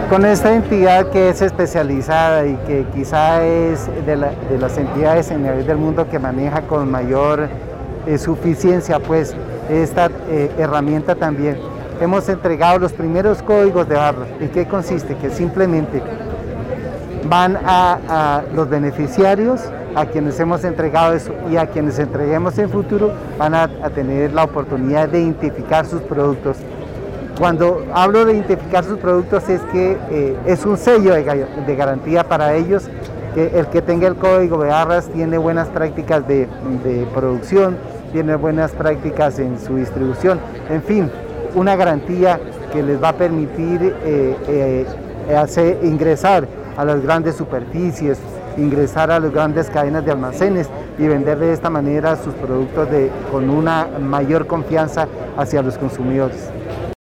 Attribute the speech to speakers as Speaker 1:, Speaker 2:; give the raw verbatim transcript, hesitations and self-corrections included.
Speaker 1: Con esta entidad que es especializada y que quizá es de, la, de las entidades en nivel del mundo que maneja con mayor eh, suficiencia pues esta eh, herramienta también, hemos entregado los primeros códigos de barras. ¿En qué consiste? Que simplemente van a, a los beneficiarios a quienes hemos entregado eso y a quienes entreguemos en futuro van a, a tener la oportunidad de identificar sus productos. Cuando hablo de identificar sus productos es que eh, es un sello de, de garantía para ellos, que el que tenga el código de barras tiene buenas prácticas de, de producción, tiene buenas prácticas en su distribución, en fin, una garantía que les va a permitir eh, eh, hacer, ingresar a las grandes superficies, ingresar a las grandes cadenas de almacenes y vender de esta manera sus productos de, con una mayor confianza hacia los consumidores.